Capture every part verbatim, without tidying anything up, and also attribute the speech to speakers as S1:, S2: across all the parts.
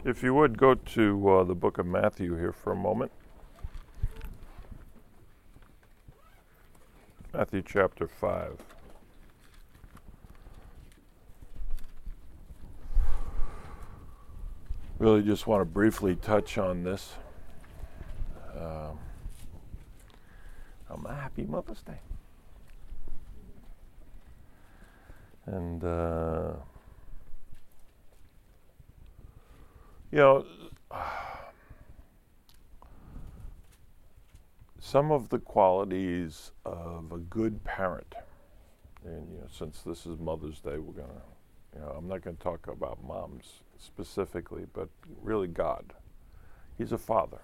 S1: If you would go to uh, the book of Matthew here for a moment. Matthew chapter five. Really just want to briefly touch on this. Um, I'm a happy Mother's Day. And, uh, you know, some of the qualities of a good parent, and, you know, since this is Mother's Day, we're going to, you know, I'm not going to talk about moms specifically, but really God. He's a father.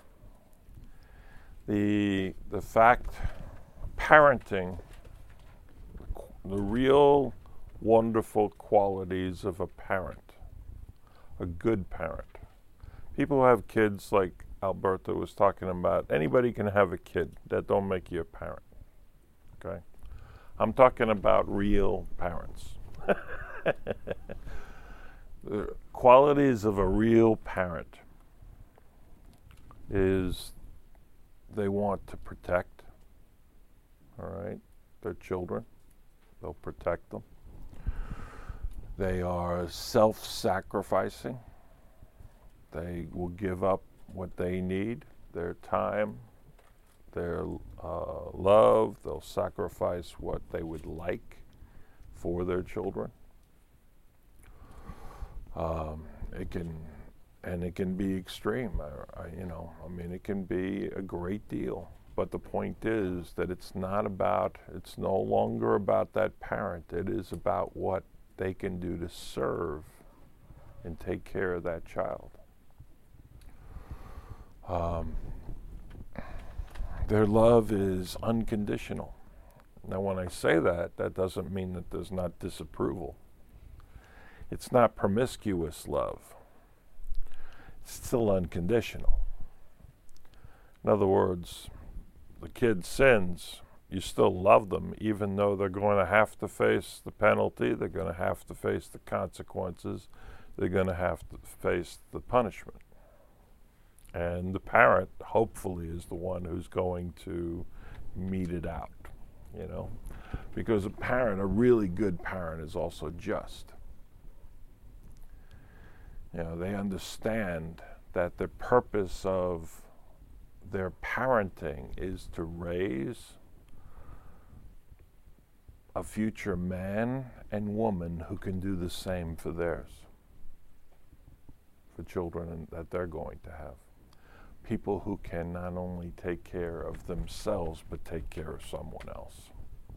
S1: The, the fact, parenting, the real wonderful qualities of a parent, a good parent. People who have kids, like Alberta was talking about, anybody can have a kid. That don't make you a parent, okay? I'm talking about real parents. The qualities of a real parent is they want to protect, all right, their children. They'll protect them. They are self-sacrificing. They will give up what they need, their time, their uh, love. They'll sacrifice what they would like for their children. Um, it can, and it can be extreme. I, I, you know, I mean, it can be a great deal. But the point is that it's not about, it's no longer about that parent. It is about what they can do to serve and take care of that child. Um, their love is unconditional. Now, when I say that, that doesn't mean that there's not disapproval. It's not promiscuous love. It's still unconditional. In other words, the kid sins, you still love them, even though they're going to have to face the penalty, they're going to have to face the consequences, they're going to have to face the punishment. And the parent, hopefully, is the one who's going to mete it out, you know? Because a parent, a really good parent, is also just. You know, they understand that the purpose of their parenting is to raise a future man and woman who can do the same for theirs, for children that they're going to have. People who can not only take care of themselves, but take care of someone else.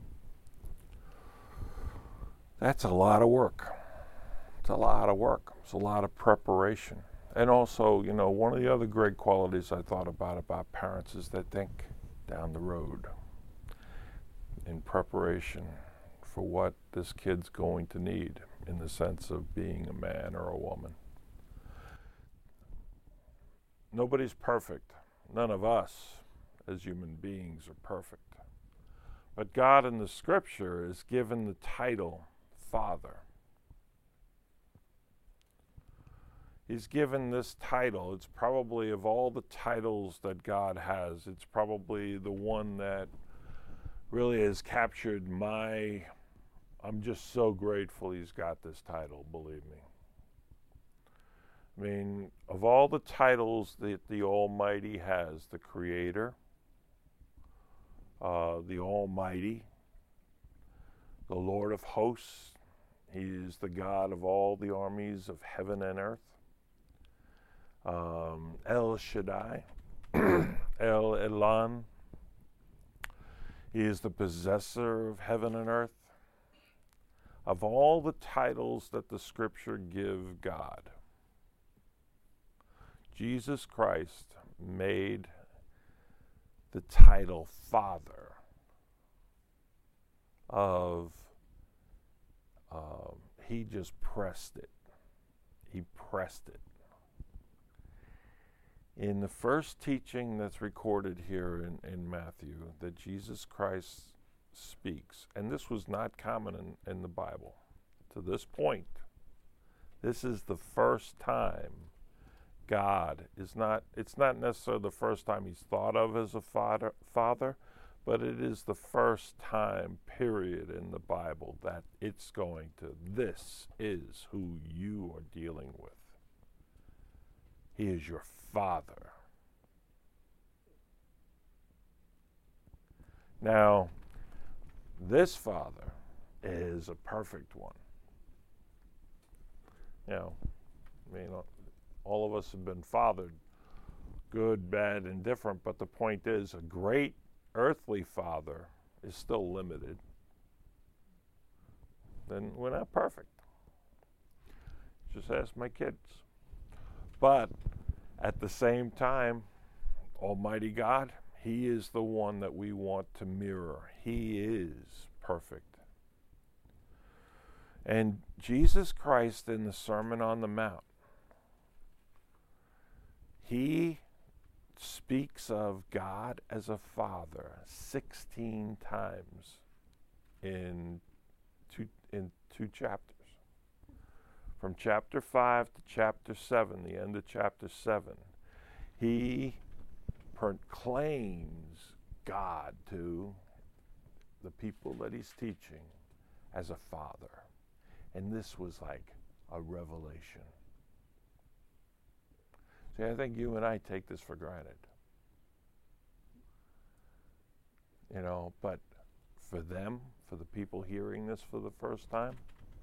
S1: That's a lot of work. It's a lot of work. It's a lot of preparation. And also, you know, one of the other great qualities I thought about about parents is they think down the road in preparation for what this kid's going to need in the sense of being a man or a woman. Nobody's perfect. None of us as human beings are perfect. But God in the Scripture is given the title Father. He's given this title. It's probably, of all the titles that God has, it's probably the one that really has captured my, I'm just so grateful he's got this title, believe me. I mean, of all the titles that the Almighty has, the Creator, uh, the Almighty, the Lord of hosts, he is the God of all the armies of heaven and earth. Um, El Shaddai, El Elyon. He is the possessor of heaven and earth. Of all the titles that the Scripture give God, Jesus Christ made the title Father of, uh, he just pressed it. He pressed it. In the first teaching that's recorded here in, in Matthew, that Jesus Christ speaks, and this was not common in, in the Bible to this point, this is the first time God is not, it's not necessarily the first time he's thought of as a father, father, but it is the first time, period, in the Bible that it's going to, this is who you are dealing with. He is your Father. Now, this Father is a perfect one. You know, I mean, all of us have been fathered, good, bad, and different, but the point is, a great earthly father is still limited. Then we're not perfect. Just ask my kids. But at the same time, Almighty God, He is the one that we want to mirror. He is perfect. And Jesus Christ in the Sermon on the Mount, He speaks of God as a father sixteen times in two, in two chapters. From chapter five to chapter seven, the end of chapter seven, he proclaims God to the people that he's teaching as a father. And this was like a revelation. See, I think you and I take this for granted. You know, but for them, for the people hearing this for the first time,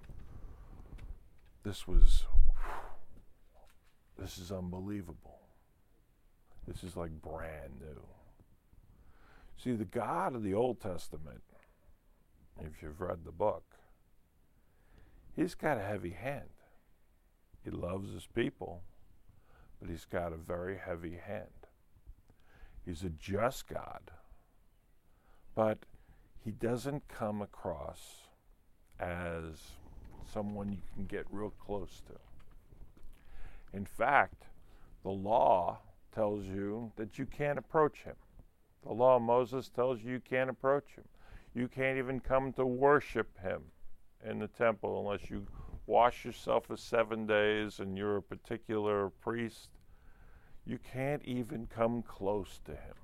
S1: this was, this is unbelievable. This is like brand new. See, the God of the Old Testament, if you've read the book, he's got a heavy hand. He loves his people, but he's got a very heavy hand. He's a just God, but he doesn't come across as someone you can get real close to. In fact, the law tells you that you can't approach him. The law of Moses tells you you can't approach him. You can't even come to worship him in the temple unless you wash yourself for seven days and you're a particular priest. You can't even come close to him.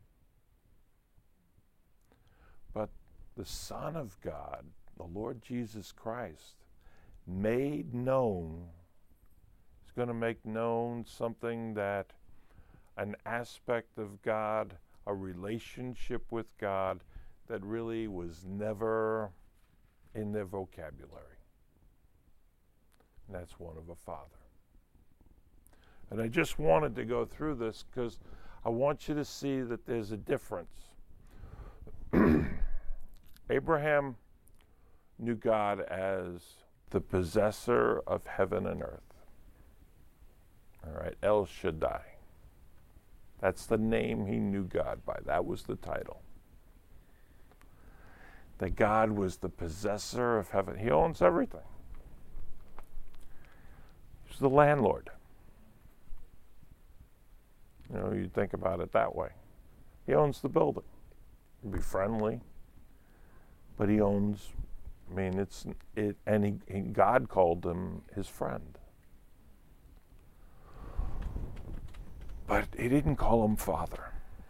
S1: But the Son of God, the Lord Jesus Christ, made known, is going to make known something that, an aspect of God, a relationship with God that really was never in their vocabulary. And that's one of a father. And I just wanted to go through this because I want you to see that there's a difference. Abraham knew God as the possessor of heaven and earth. All right, El Shaddai. That's the name he knew God by. That was the title. That God was the possessor of heaven. He owns everything. He's the landlord. You know, you think about it that way. He owns the building. He'd be friendly, but he owns, I mean, it's, it, and he, he, God called him his friend. But he didn't call him father.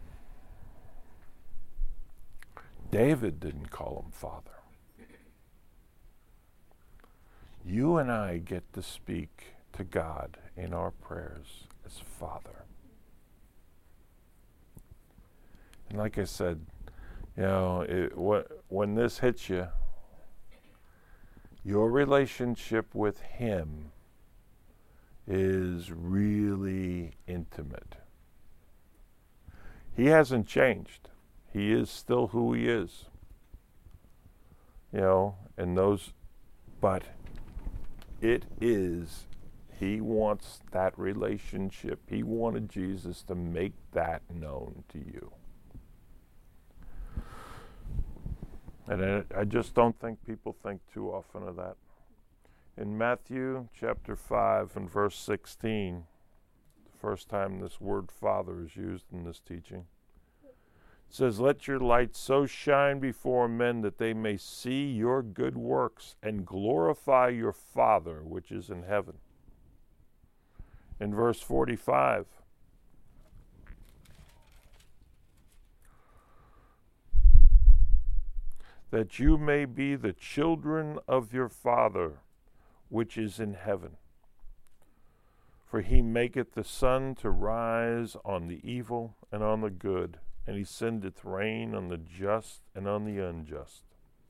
S1: David didn't call him father. You and I get to speak to God in our prayers as Father. And like I said, you know, it, wh- when this hits you, your relationship with him is really intimate. He hasn't changed. He is still who he is. You know, and those, but it is, he wants that relationship. He wanted Jesus to make that known to you. And I, I just don't think people think too often of that. In Matthew chapter five and verse sixteen, the first time this word Father is used in this teaching, it says, "Let your light so shine before men that they may see your good works and glorify your Father which is in heaven." In verse forty-five, that you may be the children of your Father which is in heaven. For he maketh the sun to rise on the evil and on the good, and he sendeth rain on the just and on the unjust.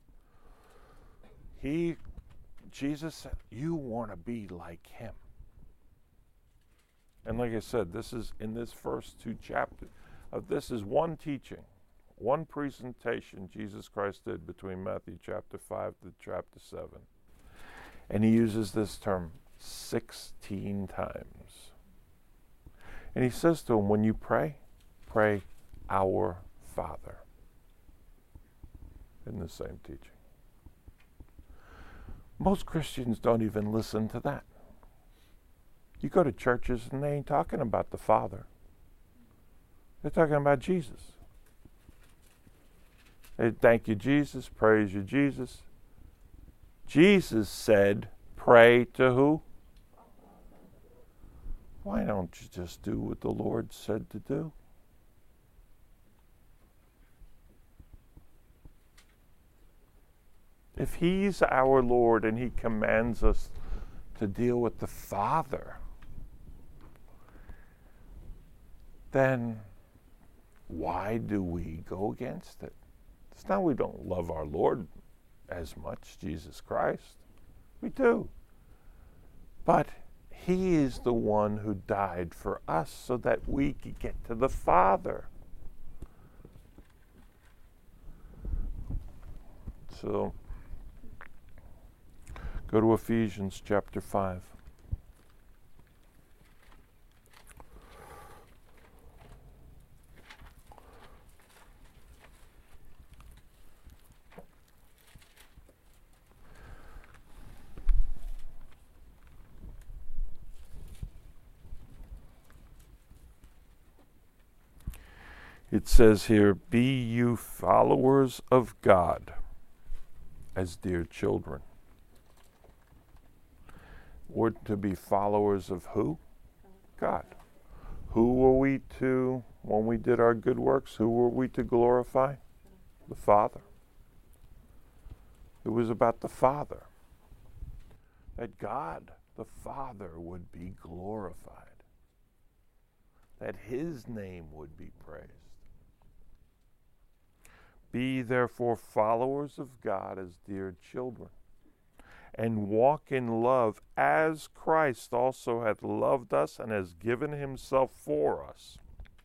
S1: He, Jesus said, you want to be like him. And like I said, this is in this first two chapters. Uh, this is one teaching, one presentation Jesus Christ did between Matthew chapter five to chapter seven. And he uses this term sixteen times. And he says to them, when you pray, pray, our Father. In the same teaching. Most Christians don't even listen to that. You go to churches and they ain't talking about the Father. They're talking about Jesus. They thank you, Jesus. Praise you, Jesus. Jesus said, pray to who? Why don't you just do what the Lord said to do? If he's our Lord and he commands us to deal with the Father, then why do we go against it? It's not we don't love our Lord as much, Jesus Christ. We do. But he is the one who died for us so that we could get to the Father. So, go to Ephesians chapter five. It says here, be you followers of God as dear children. We're to be followers of who? God. Who were we to, when we did our good works, who were we to glorify? The Father. It was about the Father. That God, the Father, would be glorified. That his name would be praised. Be therefore followers of God as dear children, and walk in love as Christ also hath loved us and has given himself for us,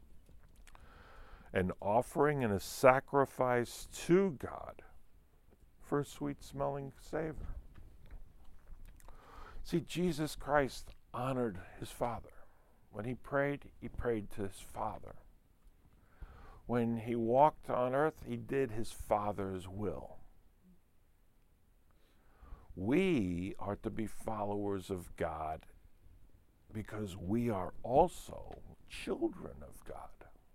S1: an offering and a sacrifice to God for a sweet-smelling savor. See, Jesus Christ honored his Father. When he prayed, he prayed to his Father. When he walked on earth, he did his Father's will. We are to be followers of God because we are also children of God.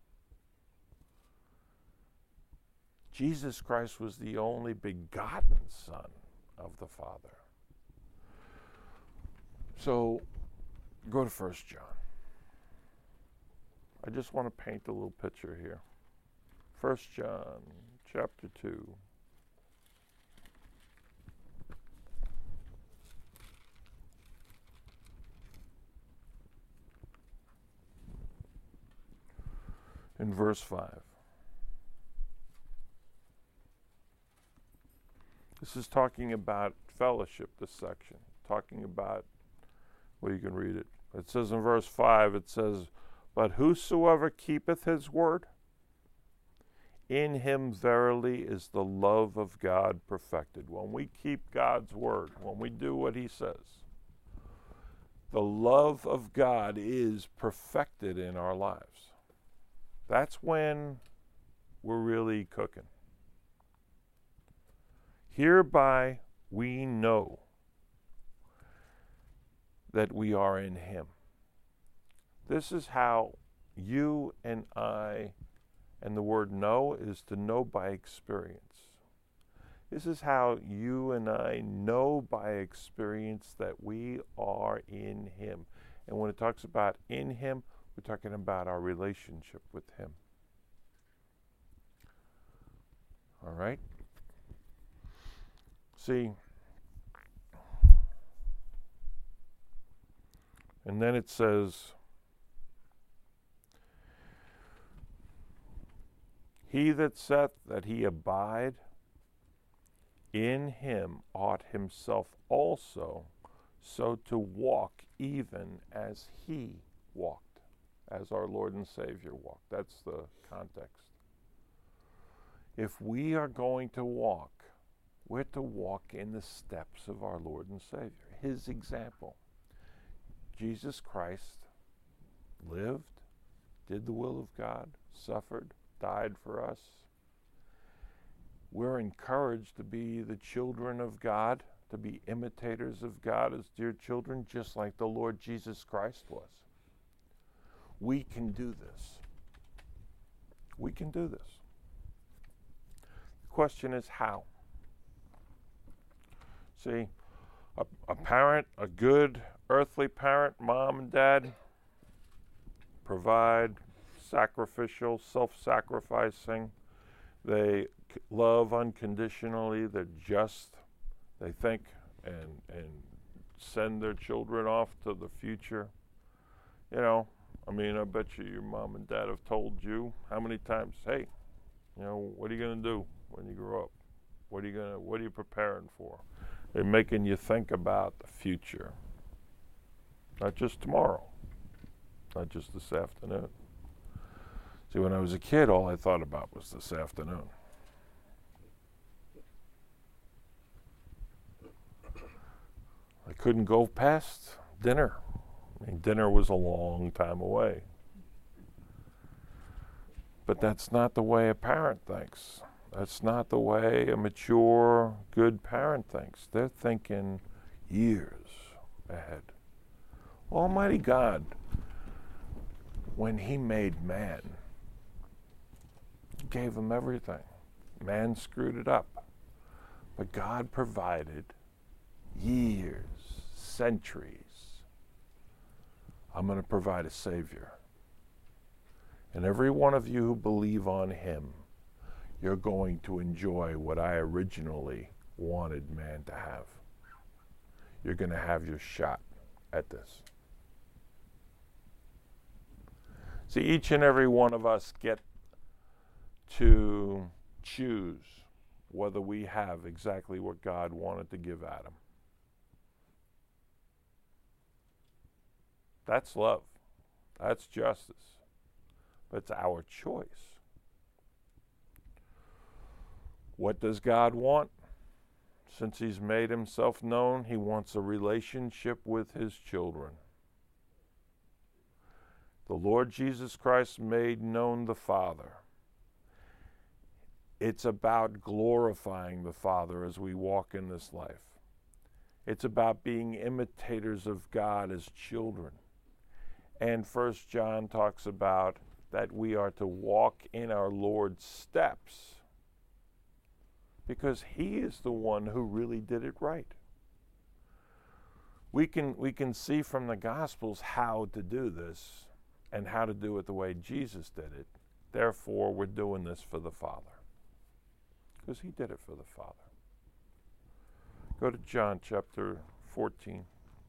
S1: Jesus Christ was the only begotten Son of the Father. So, go to First John. I just want to paint a little picture here. First John, chapter two. In verse five. This is talking about fellowship, this section. Talking about, well, you can read it. It says in verse five, it says, but whosoever keepeth his word, in him verily is the love of God perfected. When we keep God's word, when we do what he says, the love of God is perfected in our lives. That's when we're really cooking. Hereby we know that we are in him. This is how you and I, and the word know is to know by experience. This is how you and I know by experience that we are in him. And when it talks about in him, we're talking about our relationship with him. All right? See, and then it says, he that saith that he abide in him ought himself also so to walk even as he walked, as our Lord and Savior walked. That's the context. If we are going to walk, we're to walk in the steps of our Lord and Savior, his example. Jesus Christ lived, did the will of God, suffered, died for us. We're encouraged to be the children of God, to be imitators of God as dear children, just like the Lord Jesus Christ was. We can do this. We can do this. The question is how? See, a, a parent, a good earthly parent, mom and dad, provide, sacrificial, self-sacrificing. They love unconditionally. They're just. They think and and send their children off to the future. You know, I mean, I bet you your mom and dad have told you how many times, hey, you know, what are you going to do when you grow up? What are you going to, what are you preparing for? They're making you think about the future. Not just tomorrow. Not just this afternoon. See, when I was a kid, all I thought about was this afternoon. I couldn't go past dinner. I mean, dinner was a long time away. But that's not the way a parent thinks. That's not the way a mature, good parent thinks. They're thinking years ahead. Almighty God, when he made man, he gave him everything. Man screwed it up. But God provided years, centuries. I'm going to provide a Savior. And every one of you who believe on him, you're going to enjoy what I originally wanted man to have. You're going to have your shot at this. See, each and every one of us get to choose whether we have exactly what God wanted to give Adam. That's love. That's justice. But it's our choice. What does God want? Since he's made himself known, he wants a relationship with his children. The Lord Jesus Christ made known the Father. It's about glorifying the Father as we walk in this life. It's about being imitators of God as children. And First John talks about that we are to walk in our Lord's steps because he is the one who really did it right. We can, we can see from the Gospels how to do this and how to do it the way Jesus did it. Therefore, we're doing this for the Father because he did it for the Father. Go to John chapter fourteen.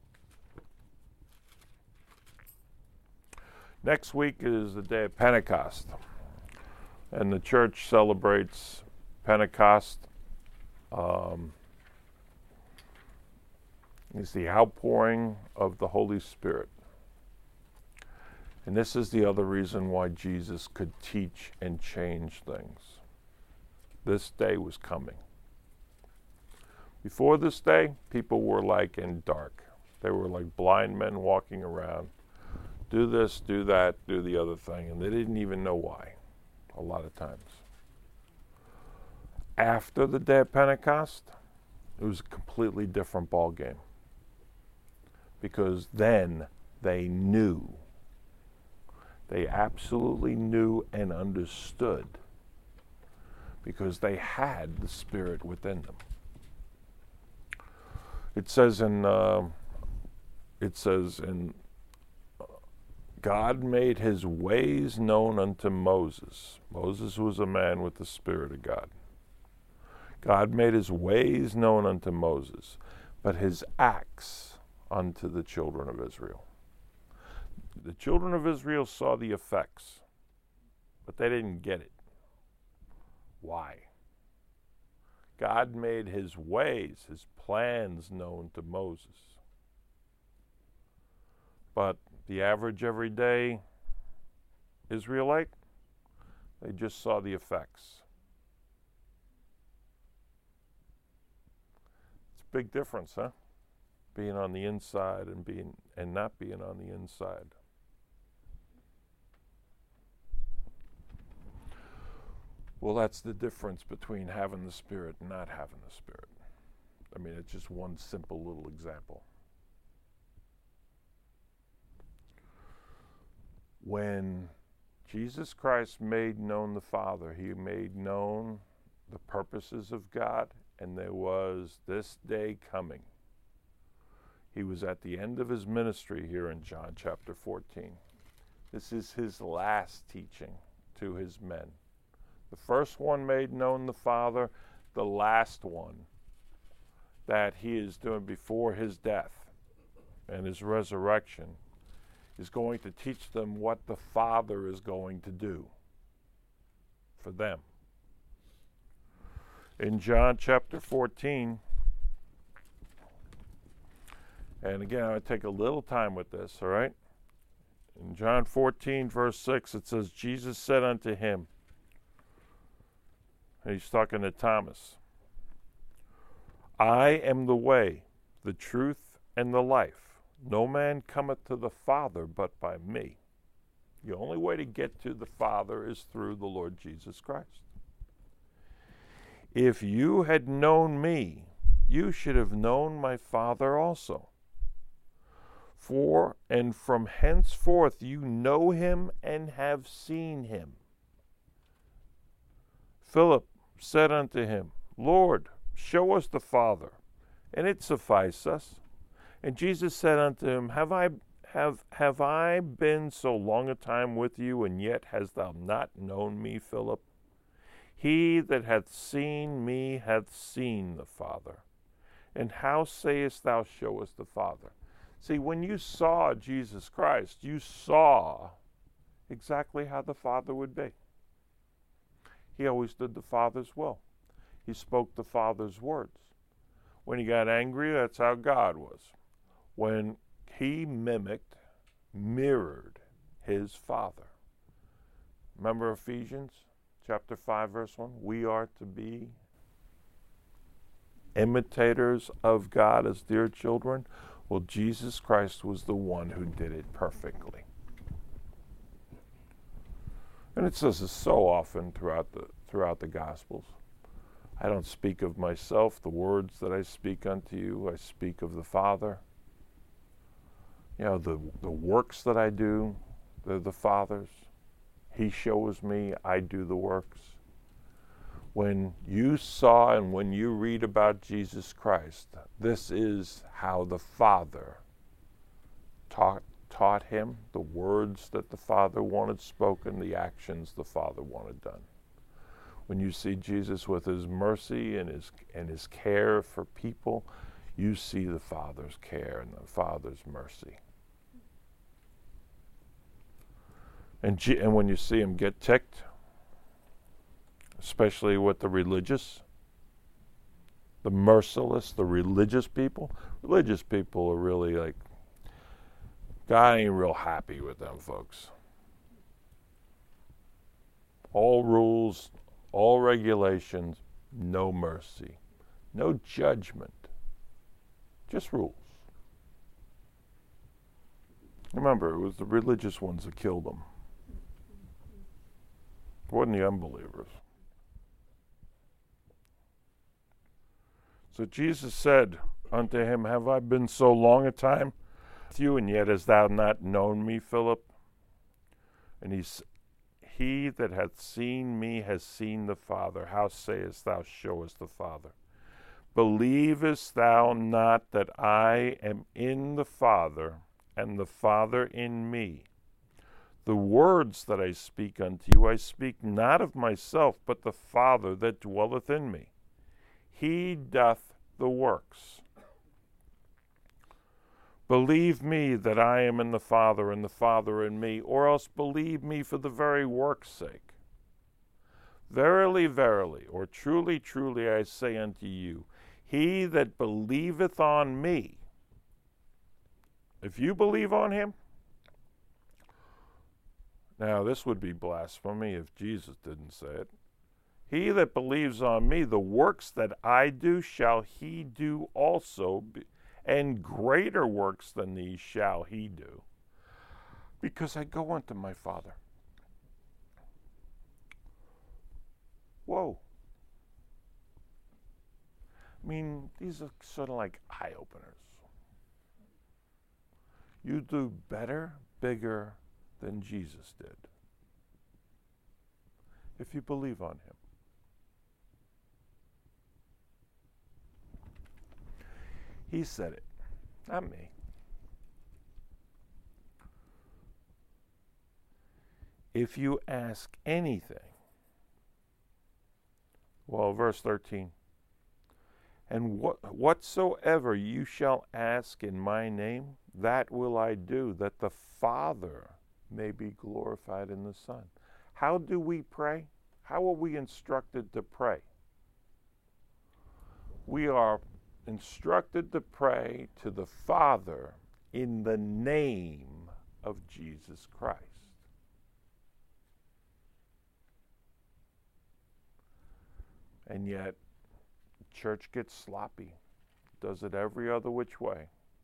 S1: Next week is the day of Pentecost, and the church celebrates Pentecost. Um, it's the outpouring of the Holy Spirit. And this is the other reason why Jesus could teach and change things. This day was coming. Before this day, people were like in dark. They were like blind men walking around. Do this, do that, do the other thing. And they didn't even know why, a lot of times. After the day of Pentecost, it was a completely different ball game. Because then they knew. They absolutely knew and understood. Because they had the Spirit within them. It says in, uh, it says in God made his ways known unto Moses. Moses was a man with the Spirit of God. God made his ways known unto Moses, but his acts unto the children of Israel. The children of Israel saw the effects, but they didn't get it. Why? God made his ways, his plans known to Moses. But the average everyday Israelite, they just saw the effects. It's a big difference, huh? Being on the inside and being and not being on the inside. Well, that's the difference between having the Spirit and not having the Spirit. I mean, it's just one simple little example. When Jesus Christ made known the Father, he made known the purposes of God, and there was this day coming. He was at the end of his ministry here in John chapter fourteen. This is his last teaching to his men. The first one made known the Father, the last one that he is doing before his death and his resurrection is going to teach them what the Father is going to do for them. In John chapter fourteen, and again, I'm going to take a little time with this, all right? In John fourteen, verse six, it says, Jesus said unto him, and he's talking to Thomas, I am the way, the truth, and the life. No man cometh to the Father but by me. The only way to get to the Father is through the Lord Jesus Christ. If you had known me, you should have known my Father also. For, and from henceforth you know him and have seen him. Philip said unto him, Lord, show us the Father, and it suffice us. And Jesus said unto him, Have I have have I been so long a time with you, and yet hast thou not known me, Philip? He that hath seen me hath seen the Father. And how sayest thou, show us the Father? See, when you saw Jesus Christ, you saw exactly how the Father would be. He always did the Father's will. He spoke the Father's words. When he got angry, that's how God was. When he mimicked, mirrored his Father. Remember Ephesians chapter five, verse one? We are to be imitators of God as dear children. Well, Jesus Christ was the one who did it perfectly. And it says this so often throughout the throughout the Gospels. I don't speak of myself. The words that I speak unto you, I speak of the Father. You know, the, the works that I do, they're the Father's. He shows me, I do the works. When you saw and when you read about Jesus Christ, this is how the Father taught taught him, the words that the Father wanted spoken, the actions the Father wanted done. When you see Jesus with his mercy and his and his care for people, you see the Father's care and the Father's mercy. And, G- and when you see him get ticked, especially with the religious, the merciless, the religious people, religious people are really like, God ain't real happy with them folks. All rules, all regulations, no mercy, no judgment, just rules. Remember, it was the religious ones that killed them. It wasn't the unbelievers. So Jesus said unto him, Have I been so long a time with you, and yet hast thou not known me, Philip? And he said, He that hath seen me has seen the Father. How sayest thou, show us the Father? Believest thou not that I am in the Father, and the Father in me? The words that I speak unto you, I speak not of myself, but the Father that dwelleth in me. He doth the works. Believe me that I am in the Father, and the Father in me, or else believe me for the very work's sake. Verily, verily, or truly, truly, I say unto you, he that believeth on me, if you believe on him, now this would be blasphemy if Jesus didn't say it. He that believes on me, the works that I do shall he do also, and greater works than these shall he do, because I go unto my Father. Whoa. I mean, these are sort of like eye-openers. You do better, bigger than Jesus did, if you believe on him. He said it, not me. If you ask anything, well, verse thirteen, and what, whatsoever you shall ask in my name, that will I do, that the Father may be glorified in the Son. How do we pray? How are we instructed to pray? We are instructed to pray to the Father in the name of Jesus Christ. And yet, church gets sloppy, does it every other which way.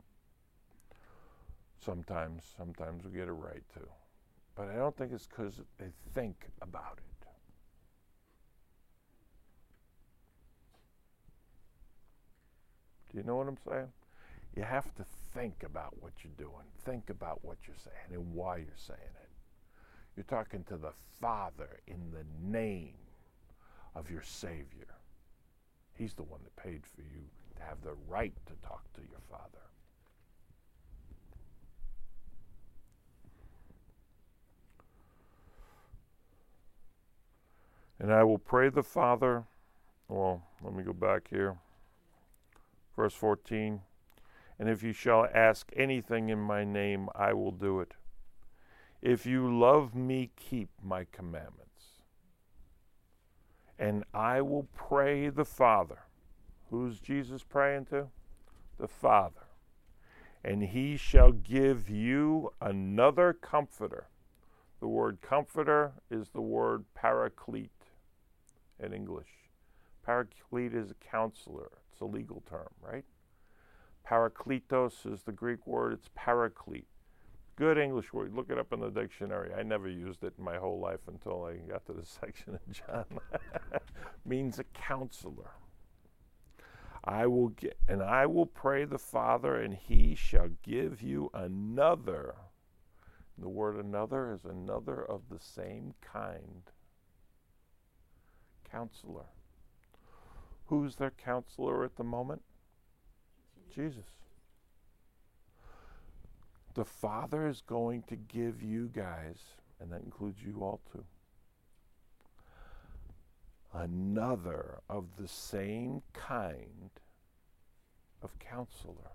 S1: Sometimes, sometimes we get it right too. But I don't think it's because they think about it. Do you know what I'm saying? You have to think about what you're doing. Think about what you're saying and why you're saying it. You're talking to the Father in the name of your Savior. He's the one that paid for you to have the right to talk to your Father. And I will pray the Father, well, let me go back here. Verse fourteen, and if you shall ask anything in my name, I will do it. If you love me, keep my commandments. And I will pray the Father. Who's Jesus praying to? The Father. And he shall give you another comforter. The word comforter is the word paraclete in English. Paraclete is a counselor. It's a legal term, right? Parakletos is the Greek word. It's paraclete. Good English word. Look it up in the dictionary. I never used it in my whole life until I got to this section in John. Means a counselor. I will get, and I will pray the Father, and he shall give you another. The word another is another of the same kind. Counselor. Who's their counselor at the moment? Jesus. The Father is going to give you guys, and that includes you all too, another of the same kind of counselor,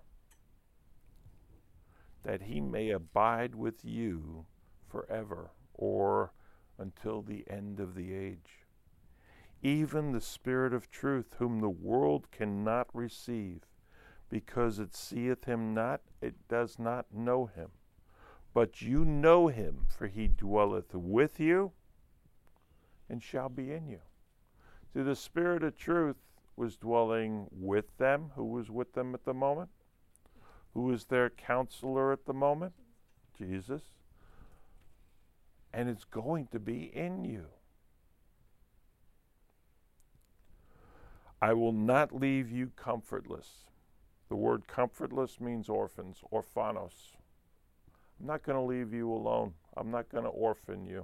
S1: that he may abide with you forever, or until the end of the age. Even the Spirit of truth, whom the world cannot receive, because it seeth him not, it does not know him. But you know him, for he dwelleth with you and shall be in you. So the Spirit of truth was dwelling with them. Who was with them at the moment? Who was their counselor at the moment? Jesus. And it's going to be in you. I will not leave you comfortless. The word comfortless means orphans, orphanos. I'm not going to leave you alone. I'm not going to orphan you.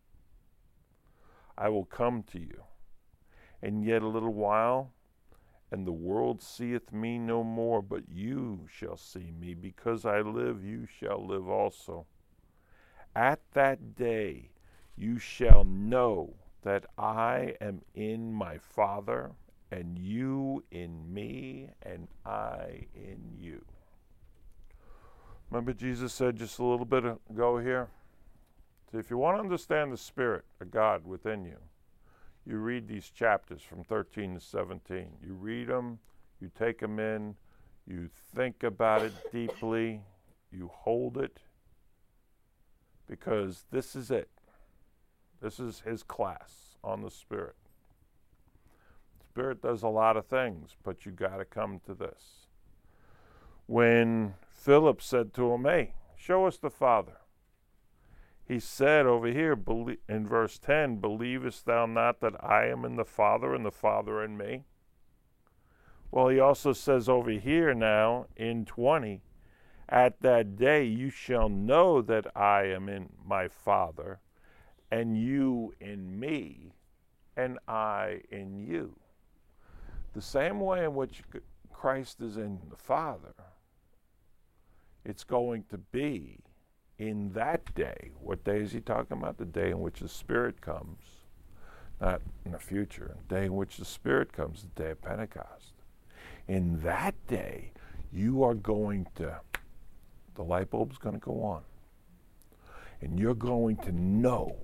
S1: I will come to you. And yet a little while, and the world seeth me no more, but you shall see me. Because I live, you shall live also. At that day you shall know that I am in my Father, and you in me, and I in you. Remember Jesus said just a little bit ago here? So if you want to understand the Spirit of God within you, you read these chapters from thirteen to seventeen. You read them, you take them in, you think about it deeply, you hold it, because this is it. This is his class on the Spirit. Spirit does a lot of things, but you got to come to this. When Philip said to him, hey, show us the Father, he said over here in verse ten, believest thou not that I am in the Father and the Father in me? Well, he also says over here now in twenty, at that day you shall know that I am in my Father, and you in me, and I in you. The same way in which Christ is in the Father, it's going to be in that day. What day is he talking about? The day in which the Spirit comes. Not in the future. The day in which the Spirit comes, the day of Pentecost. In that day, you are going to, the light bulb's going to go on. And you're going to know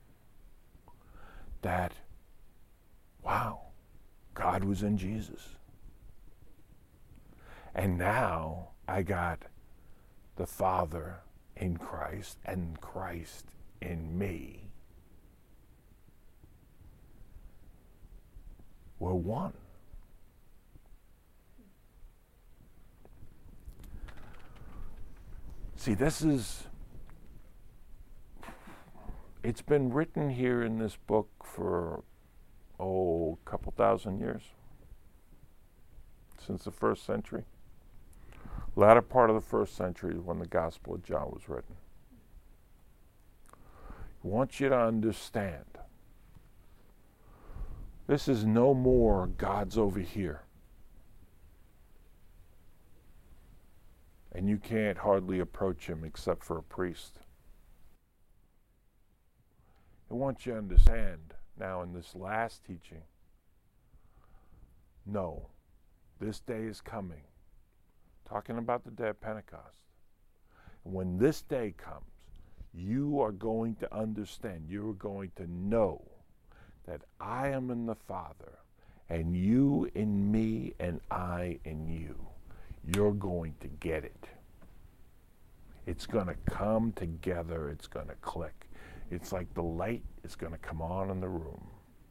S1: that, wow, God was in Jesus. And now I got the Father in Christ and Christ in me. We're one. See, this is, it's been written here in this book for, oh, a couple thousand years, since the first century. Latter part of the first century is when the Gospel of John was written. I want you to understand, this is no more God's over here. And you can't hardly approach him except for a priest. I want you to understand now in this last teaching, no, this day is coming. Talking about the day of Pentecost. And when this day comes, you are going to understand, you are going to know that I am in the Father, and you in me, and I in you. You're going to get it. It's going to come together. It's going to click. It's like the light is going to come on in the room.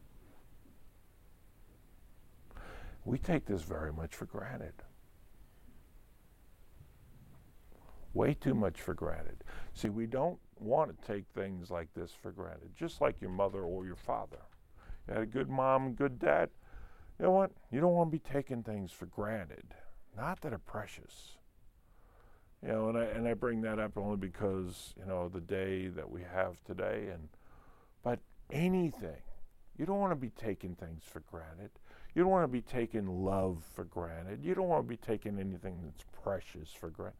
S1: We take this very much for granted. Way too much for granted. See, we don't want to take things like this for granted, just like your mother or your father. You had a good mom and good dad. You know what? You don't want to be taking things for granted. Not that are precious. You know, and I and I bring that up only because, you know, the day that we have today, and but anything. You don't want to be taking things for granted. You don't want to be taking love for granted. You don't want to be taking anything that's precious for granted.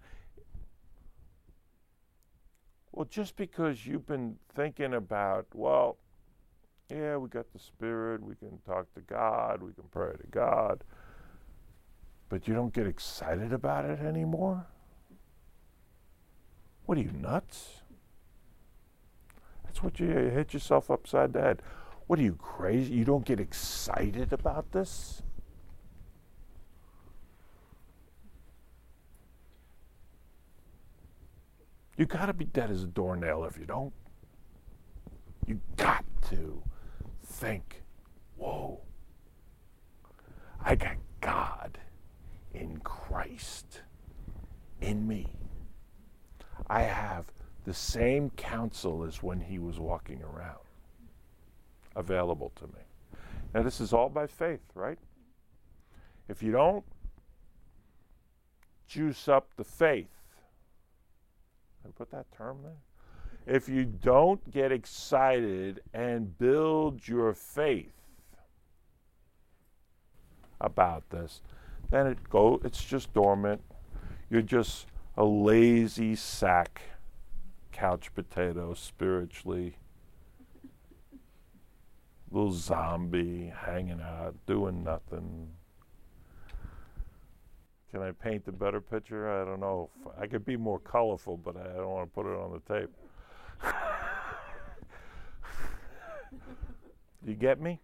S1: Well, just because you've been thinking about, well, yeah, we got the Spirit, we can talk to God, we can pray to God, but you don't get excited about it anymore? What are you, nuts? That's what you hit yourself upside the head. What are you, crazy? You don't get excited about this? You got to be dead as a doornail if you don't. You got to think, whoa, I got God in Christ in me. I have the same counsel as when he was walking around available to me. Now, this is all by faith, right? If you don't juice up the faith, I put that term there? If you don't get excited and build your faith about this, then it go it's just dormant. You're just a lazy sack couch potato spiritually. Little zombie hanging out, doing nothing. Can I paint a better picture? I don't know. If I could be more colorful, but I don't want to put it on the tape. You get me?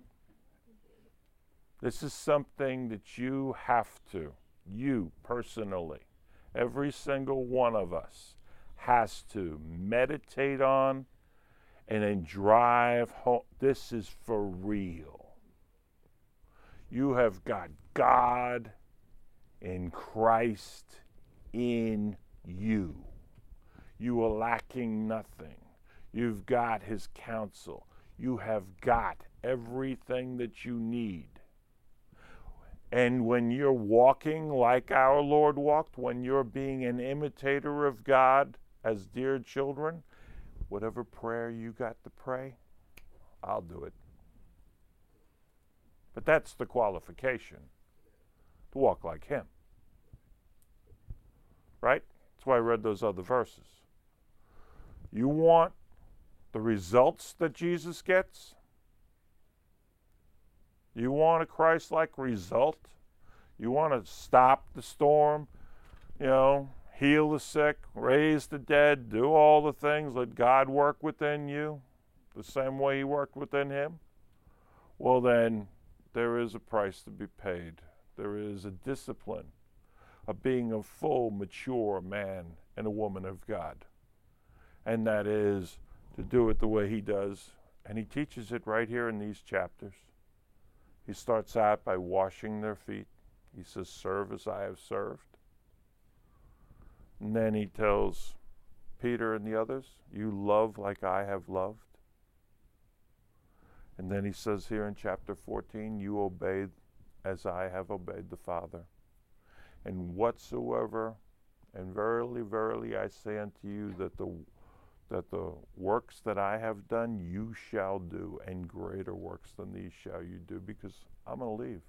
S1: This is something that you have to, you personally, every single one of us has to meditate on and then drive home. This is for real. You have got God in Christ in you. You are lacking nothing. You've got his counsel. You have got everything that you need. And when you're walking like our Lord walked, when you're being an imitator of God as dear children, whatever prayer you got to pray, I'll do it. But that's the qualification, to walk like him. Right? That's why I read those other verses. You want the results that Jesus gets? You want a Christ-like result? You want to stop the storm, you know, heal the sick, raise the dead, do all the things, let God work within you the same way he worked within him? Well, then there is a price to be paid. There is a discipline of being a full, mature man and a woman of God. And that is to do it the way he does. And he teaches it right here in these chapters. He starts out by washing their feet. He says, serve as I have served. And then he tells Peter and the others, you love like I have loved. And then he says here in chapter fourteen, you obey as I have obeyed the Father. And whatsoever, and verily, verily, I say unto you that the that the works that I have done, you shall do, and greater works than these shall you do, because I'm going to leave.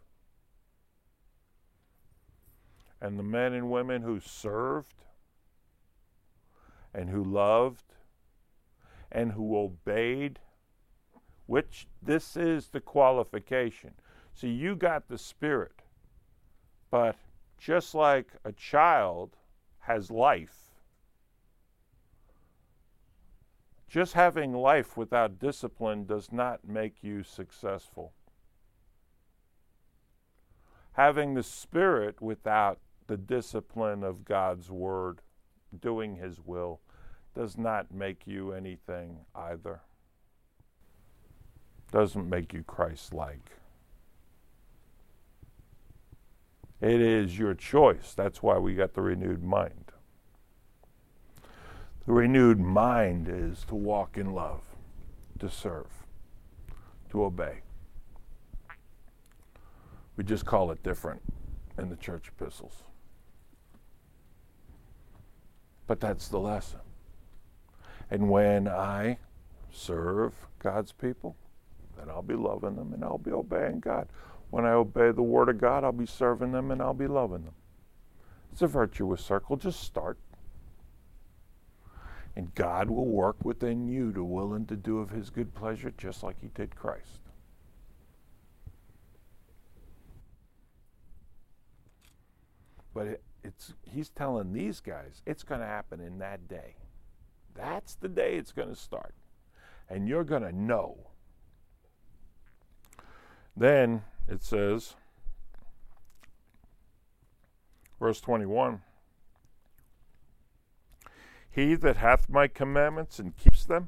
S1: And the men and women who served, and who loved, and who obeyed, which this is the qualification. See, you got the Spirit, but just like a child has life, just having life without discipline does not make you successful. Having the Spirit without the discipline of God's Word, doing his will, does not make you anything either. Doesn't make you Christ-like. It is your choice. That's why we got the renewed mind. The renewed mind is to walk in love, to serve, to obey. We just call it different in the church epistles. But that's the lesson. And when I serve God's people, then I'll be loving them and I'll be obeying God. When I obey the Word of God, I'll be serving them and I'll be loving them. It's a virtuous circle. Just start. And God will work within you to will and to do of his good pleasure, just like he did Christ. But it, it's he's telling these guys, it's going to happen in that day. That's the day it's going to start. And you're going to know. Then it says, verse twenty-one, he that hath my commandments and keeps them,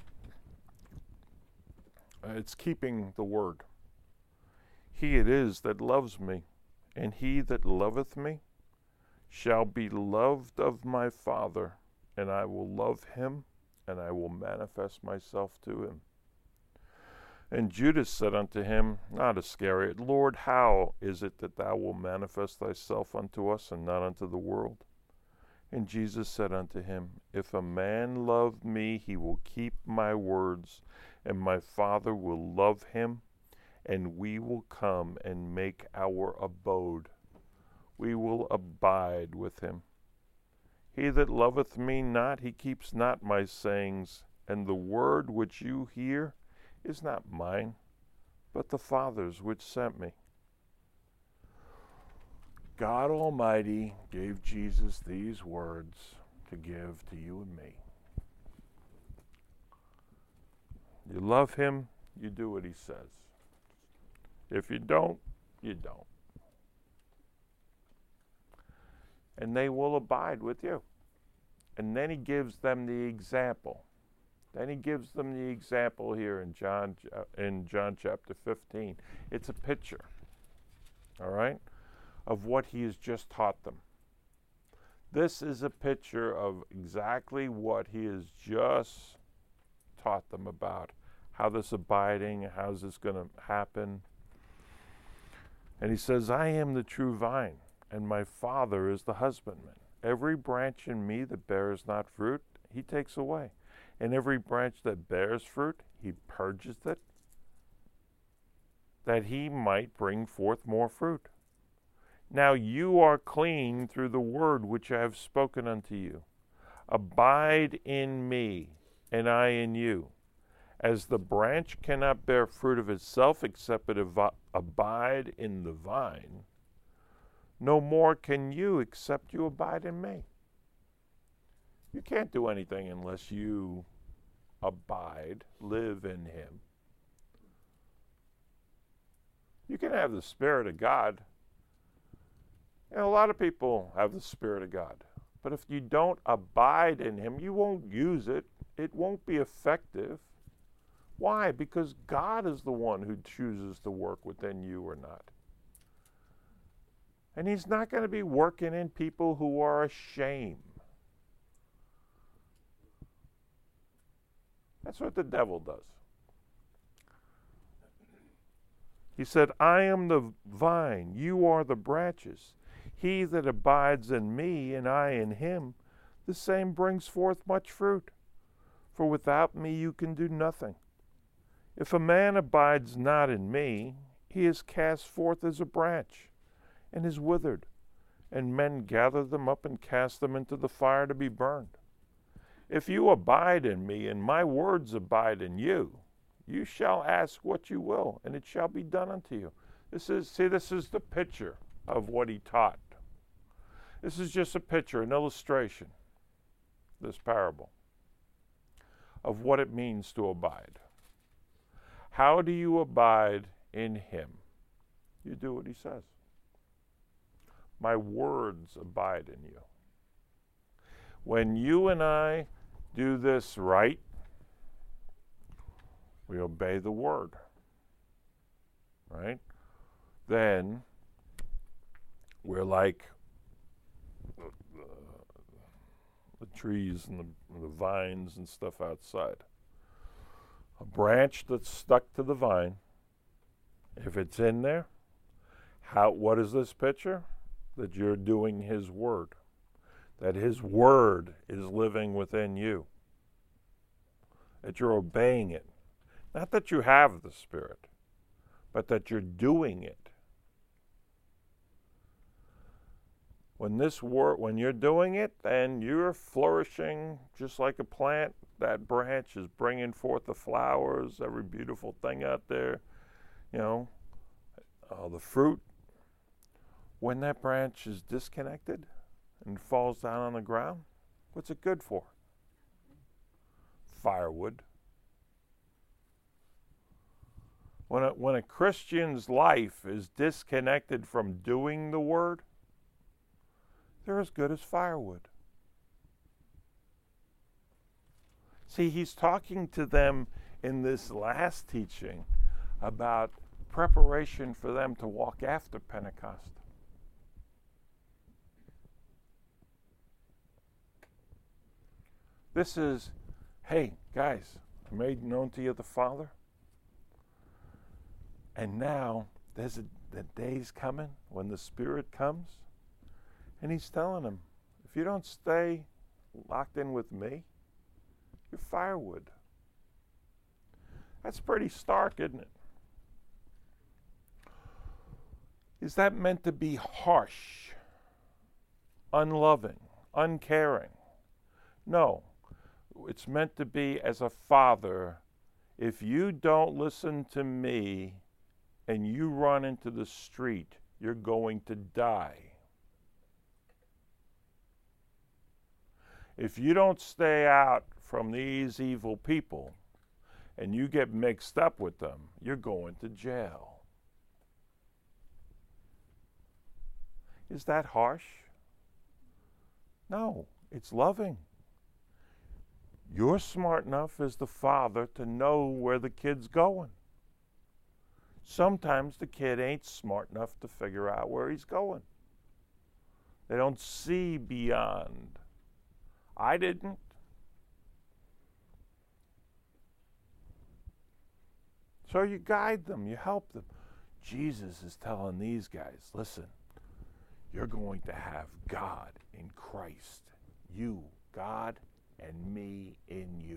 S1: uh, it's keeping the word. He it is that loves me, and he that loveth me shall be loved of my Father, and I will love him, and I will manifest myself to him. And Judas said unto him, not Iscariot, Lord, how is it that thou wilt manifest thyself unto us, and not unto the world? And Jesus said unto him, if a man love me, he will keep my words, and my Father will love him, and we will come and make our abode. We will abide with him. He that loveth me not, he keeps not my sayings, and the word which you hear is not mine, but the Father's which sent me. God Almighty gave Jesus these words to give to you and me. You love him, you do what he says. If you don't, you don't. And they will abide with you. And then he gives them the example. Then he gives them the example here in John in John chapter fifteen. It's a picture, all right, of what he has just taught them. This is a picture of exactly what he has just taught them about, how this abiding, how's this going to happen. And he says, I am the true vine, and my Father is the husbandman. Every branch in me that bears not fruit, he takes away. And every branch that bears fruit, he purges it, that he might bring forth more fruit. Now you are clean through the word which I have spoken unto you. Abide in me, and I in you. As the branch cannot bear fruit of itself except it av- abide in the vine, no more can you except you abide in me. You can't do anything unless you abide, live in him. You can have the Spirit of God. And a lot of people have the Spirit of God. But if you don't abide in him, you won't use it. It won't be effective. Why? Because God is the one who chooses to work within you or not. And he's not going to be working in people who are ashamed. That's what the devil does. He said, I am the vine, you are the branches. He that abides in me, and I in him, the same brings forth much fruit. For without me you can do nothing. If a man abides not in me, he is cast forth as a branch, and is withered, and men gather them up and cast them into the fire to be burned. If you abide in me, and my words abide in you, you shall ask what you will, and it shall be done unto you. This is, see, this is the picture of what he taught. This is just a picture, an illustration, this parable, of what it means to abide. How do you abide in him? You do what he says. My words abide in you. When you and I do this right, we obey the word, right? Then we're like the, the, the trees and the, the vines and stuff outside. A branch that's stuck to the vine, if it's in there, how? What is this picture? That you're doing his word. That his word is living within you. That you're obeying it. Not that you have the Spirit, but that you're doing it. When this word, when you're doing it, then you're flourishing just like a plant. That branch is bringing forth the flowers, every beautiful thing out there, you know, uh, the fruit. When that branch is disconnected and falls down on the ground, what's it good for? Firewood. When a, when a Christian's life is disconnected from doing the word, they're as good as firewood. See, he's talking to them in this last teaching about preparation for them to walk after Pentecost. This is, hey, guys, I made known to you the Father. And now there's a the day's coming when the Spirit comes. And he's telling them, if you don't stay locked in with me, you're firewood. That's pretty stark, isn't it? Is that meant to be harsh, unloving, uncaring. No, it's meant to be as a father. If you don't listen to me and you run into the street, you're going to die. If you don't stay out from these evil people and you get mixed up with them, you're going to jail. Is that harsh? No, it's loving. You're smart enough as the father to know where the kid's going. Sometimes the kid ain't smart enough to figure out where he's going. They don't see beyond. I didn't. So you guide them, you help them. Jesus is telling these guys, listen, you're going to have God in Christ. You, God, and me in you.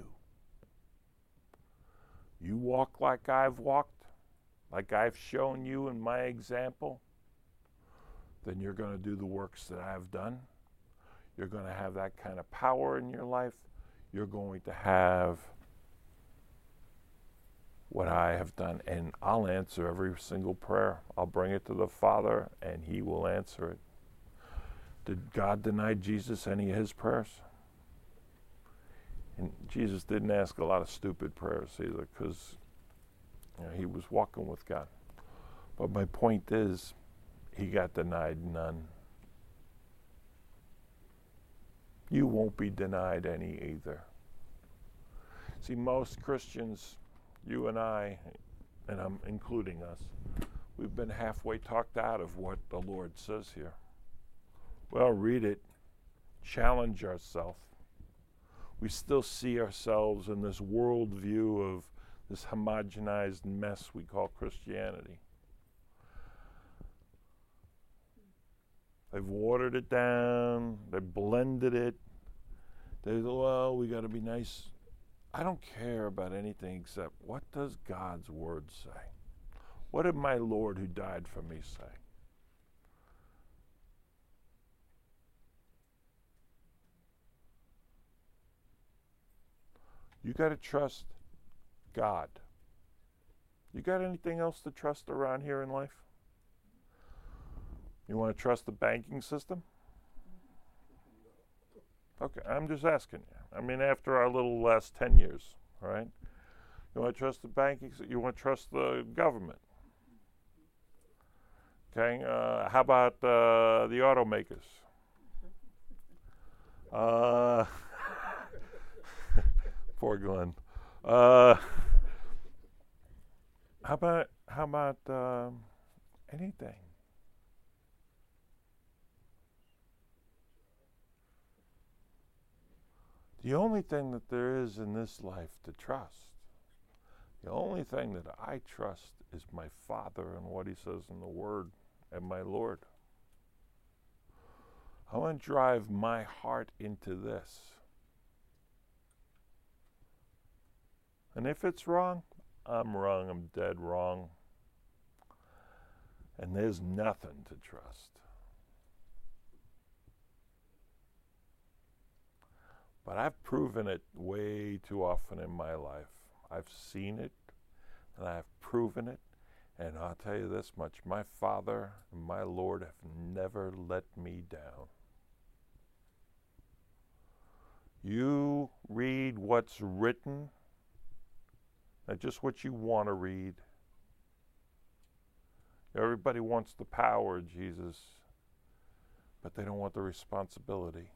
S1: You walk like I've walked, like I've shown you in my example, then you're going to do the works that I've done. You're going to have that kind of power in your life. You're going to have what I have done, and I'll answer every single prayer. I'll bring it to the Father, and He will answer it. Did God deny Jesus any of His prayers? And Jesus didn't ask a lot of stupid prayers either, because you know, He was walking with God. But my point is, He got denied none. You won't be denied any either. See, most Christians, you and I, and I'm including us, we've been halfway talked out of what the Lord says here. Well, read it, challenge ourselves. We still see ourselves in this worldview of this homogenized mess we call Christianity. They've watered it down. They blended it. They go, well, we got to be nice. I don't care about anything except what does God's word say? What did my Lord who died for me say? You got to trust God. You got anything else to trust around here in life? You want to trust the banking system? Okay, I'm just asking you. I mean, after our little last ten years, all right? You want to trust the banking system? You want to trust the government? Okay, uh, how about uh, the automakers? Uh, poor Glenn. Uh, how about, how about um, anything? The only thing that there is in this life to trust, the only thing that I trust is my Father and what He says in the Word and my Lord. I want to drive my heart into this. And if it's wrong, I'm wrong, I'm dead wrong. And there's nothing to trust. But I've proven it way too often in my life. I've seen it, and I've proven it. And I'll tell you this much, my Father and my Lord have never let me down. You read what's written, not just what you want to read. Everybody wants the power, Jesus, but they don't want the responsibility.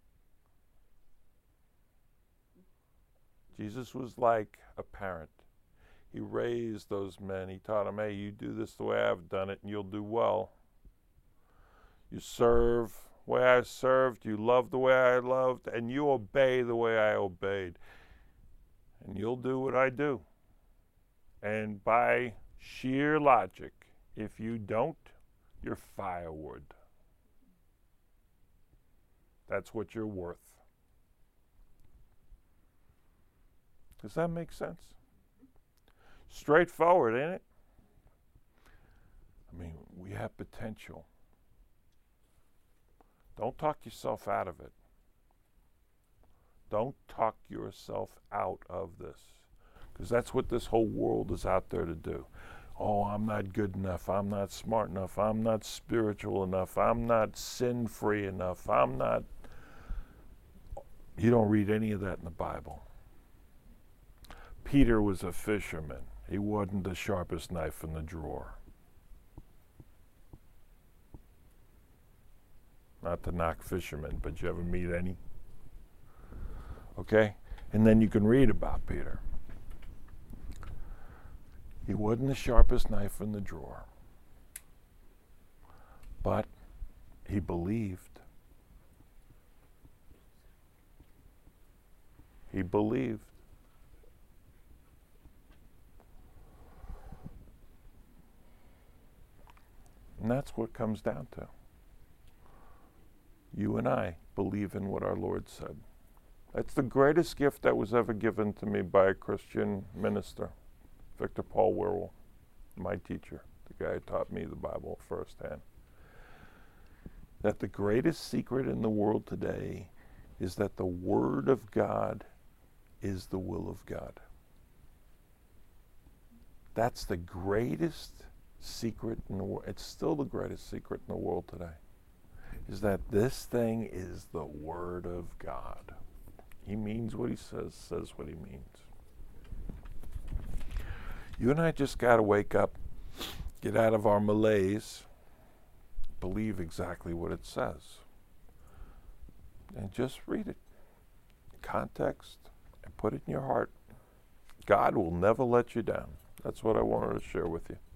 S1: Jesus was like a parent. He raised those men. He taught them, hey, you do this the way I've done it, and you'll do well. You serve the way I served. You love the way I loved, and you obey the way I obeyed. And you'll do what I do. And by sheer logic, if you don't, you're firewood. That's what you're worth. Does that make sense? Straightforward, ain't it? I mean, we have potential. Don't talk yourself out of it. Don't talk yourself out of this, because that's what this whole world is out there to do. Oh, I'm not good enough. I'm not smart enough. I'm not spiritual enough. I'm not sin-free enough. I'm not... You don't read any of that in the Bible. Peter was a fisherman. He wasn't the sharpest knife in the drawer. Not to knock fishermen, but you ever meet any? Okay? And then you can read about Peter. He wasn't the sharpest knife in the drawer. But he believed. He believed. And that's what it comes down to. You and I believe in what our Lord said. That's the greatest gift that was ever given to me by a Christian minister, Victor Paul Wierwille, my teacher, the guy who taught me the Bible firsthand. That the greatest secret in the world today is that the Word of God is the will of God. That's the greatest secret in the world. It's still the greatest secret in the world today, is that this thing is the Word of God. He means what he says, says what he means. You and I just got to wake up, get out of our malaise, believe exactly what it says, and just read it in context and put it in your heart. God will never let you down. That's what I wanted to share with you.